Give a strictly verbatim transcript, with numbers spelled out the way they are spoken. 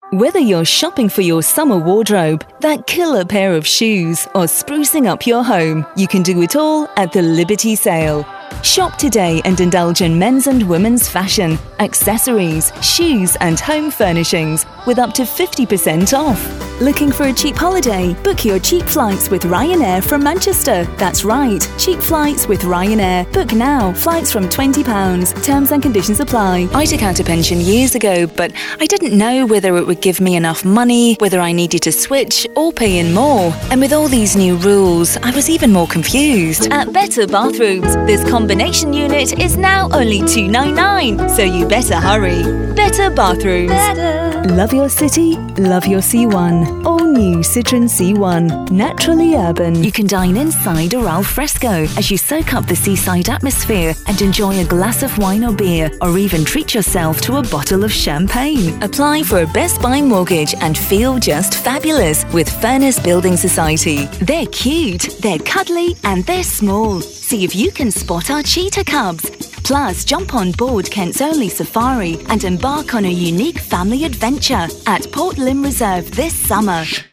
Whether you're shopping for your summer wardrobe, that killer pair of shoes, or sprucing up your home, you can do it all at the Liberty Sale. Shop today and indulge in men's and women's fashion, accessories, shoes and home furnishings with up to fifty percent off. Looking for a cheap holiday? Book your cheap flights with Ryanair from Manchester. That's right, cheap flights with Ryanair. Book now. Flights from twenty pounds. Terms and conditions apply. I took out a pension years ago, but I didn't know whether it would give me enough money, whether I needed to switch or pay in more. And with all these new rules, I was even more confused. At Better Bathrooms, this combination unit is now only two ninety-nine, so you better hurry. Better Bathrooms. Better. Love your city, love your C one. All new Citroen C one. Naturally urban. You can dine inside or al fresco as you soak up the seaside atmosphere and enjoy a glass of wine or beer, or even treat yourself to a bottle of champagne. Apply for a Best Buy mortgage and feel just fabulous with Furnace Building Society. They're cute, they're cuddly and they're small. See if you can spot our cheetah cubs. Plus, jump on board Kent's only safari and embark on a unique family adventure at Port Lympne Reserve this summer.